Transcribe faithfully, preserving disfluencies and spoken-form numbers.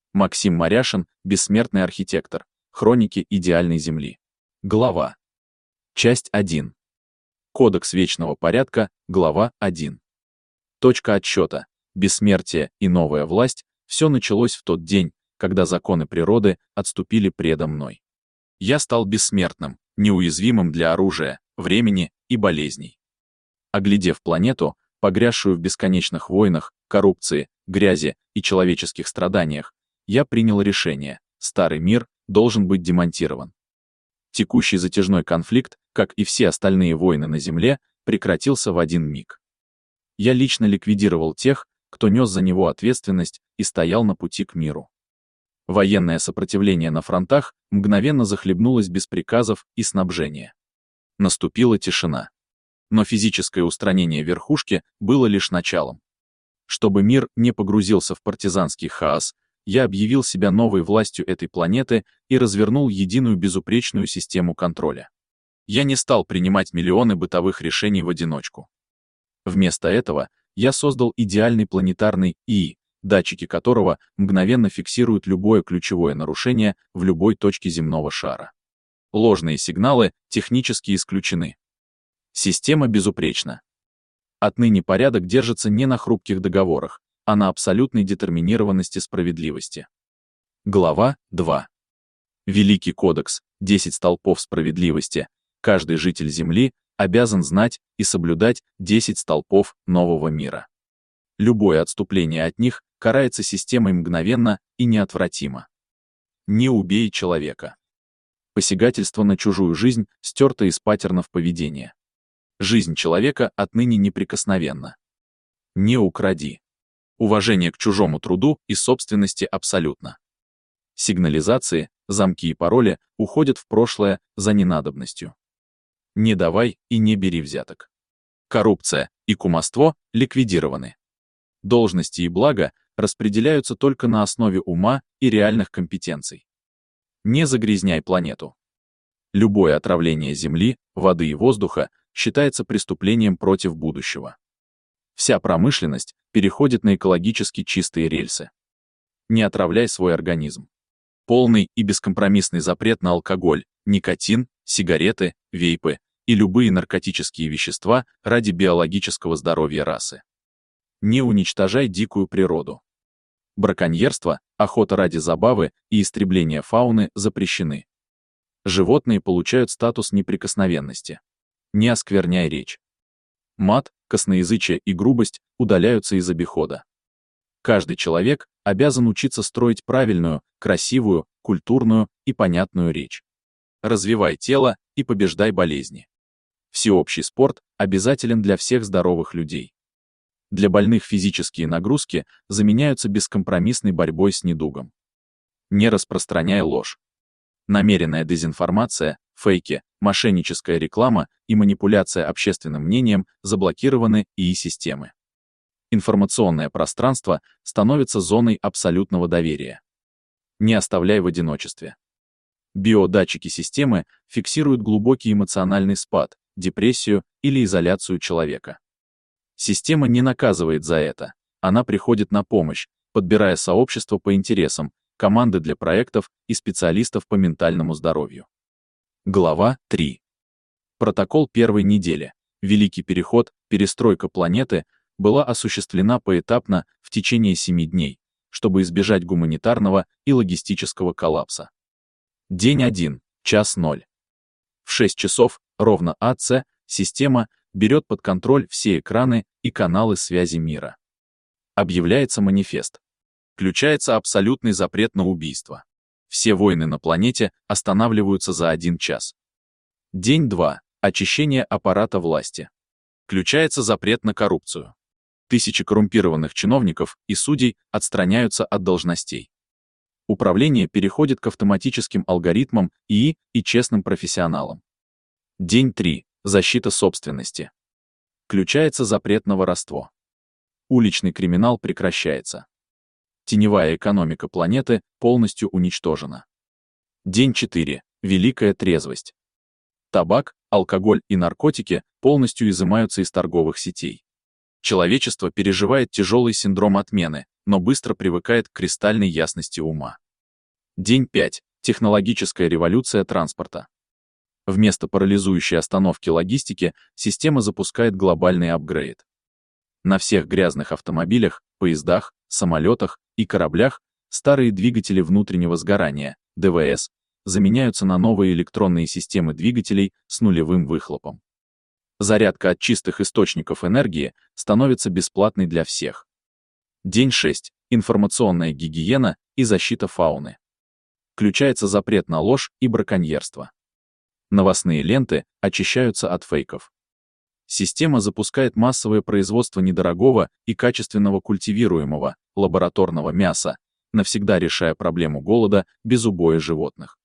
Максим Маряшин, бессмертный архитектор. Хроники идеальной Земли. Глава. Часть один. Кодекс вечного порядка. Глава один. Точка отсчета. Бессмертие и новая власть. Все началось в тот день, когда законы природы отступили предо мной. Я стал бессмертным, неуязвимым для оружия, времени и болезней. Оглядев планету, погрязшую в бесконечных войнах, коррупции, грязи и человеческих страданиях, я принял решение: старый мир должен быть демонтирован. Текущий затяжной конфликт, как и все остальные войны на Земле, прекратился в один миг. Я лично ликвидировал тех, кто нес за него ответственность и стоял на пути к миру. Военное сопротивление на фронтах мгновенно захлебнулось без приказов и снабжения. Наступила тишина. Но физическое устранение верхушки было лишь началом. Чтобы мир не погрузился в партизанский хаос, я объявил себя новой властью этой планеты и развернул единую безупречную систему контроля. Я не стал принимать миллионы бытовых решений в одиночку. Вместо этого я создал идеальный планетарный ИИ, датчики которого мгновенно фиксируют любое ключевое нарушение в любой точке земного шара. Ложные сигналы технически исключены. Система безупречна. Отныне порядок держится не на хрупких договорах, а на абсолютной детерминированности справедливости. Глава два. Великий кодекс, десять столпов справедливости. Каждый житель Земли обязан знать и соблюдать десять столпов нового мира. Любое отступление от них карается системой мгновенно и неотвратимо. Не убей человека. Посягательство на чужую жизнь стерто из паттернов поведения. Жизнь человека отныне неприкосновенна. Не укради. Уважение к чужому труду и собственности абсолютно. Сигнализации, замки и пароли уходят в прошлое за ненадобностью. Не давай и не бери взяток. Коррупция и кумовство ликвидированы. Должности и блага распределяются только на основе ума и реальных компетенций. Не загрязняй планету. Любое отравление земли, воды и воздуха считается преступлением против будущего. Вся промышленность переходит на экологически чистые рельсы. Не отравляй свой организм. Полный и бескомпромиссный запрет на алкоголь, никотин, сигареты, вейпы и любые наркотические вещества ради биологического здоровья расы. Не уничтожай дикую природу. Браконьерство, охота ради забавы и истребление фауны запрещены. Животные получают статус неприкосновенности. Не оскверняй речь. Мат, косноязычие и грубость удаляются из обихода. Каждый человек обязан учиться строить правильную, красивую, культурную и понятную речь. Развивай тело и побеждай болезни. Всеобщий спорт обязателен для всех здоровых людей. Для больных физические нагрузки заменяются бескомпромиссной борьбой с недугом. Не распространяй ложь. Намеренная дезинформация, фейки, мошенническая реклама и манипуляция общественным мнением заблокированы ИИ-системы. Информационное пространство становится зоной абсолютного доверия. Не оставляй в одиночестве. Биодатчики системы фиксируют глубокий эмоциональный спад, депрессию или изоляцию человека. Система не наказывает за это, она приходит на помощь, подбирая сообщество по интересам, команды для проектов и специалистов по ментальному здоровью. Глава три. Протокол первой недели. Великий переход, перестройка планеты была осуществлена поэтапно в течение семи дней, чтобы избежать гуманитарного и логистического коллапса. День один, час ноль. В шесть часов, ровно АЦ, система берет под контроль все экраны и каналы связи мира. Объявляется манифест. Включается абсолютный запрет на убийство. Все войны на планете останавливаются за один час. День два. Очищение аппарата власти. Включается запрет на коррупцию. Тысячи коррумпированных чиновников и судей отстраняются от должностей. Управление переходит к автоматическим алгоритмам ИИ и честным профессионалам. День три. Защита собственности. Включается запрет на воровство. Уличный криминал прекращается. Теневая экономика планеты полностью уничтожена. День четыре. Великая трезвость. Табак, алкоголь и наркотики полностью изымаются из торговых сетей. Человечество переживает тяжелый синдром отмены, но быстро привыкает к кристальной ясности ума. День пять. Технологическая революция транспорта. Вместо парализующей остановки логистики система запускает глобальный апгрейд. На всех грязных автомобилях, поездах, самолетах и кораблях старые двигатели внутреннего сгорания, дэ вэ эс, заменяются на новые электронные системы двигателей с нулевым выхлопом. Зарядка от чистых источников энергии становится бесплатной для всех. День шесть. Информационная гигиена и защита фауны. Включается запрет на ложь и браконьерство. Новостные ленты очищаются от фейков. Система запускает массовое производство недорогого и качественного культивируемого, лабораторного мяса, навсегда решая проблему голода без убоя животных.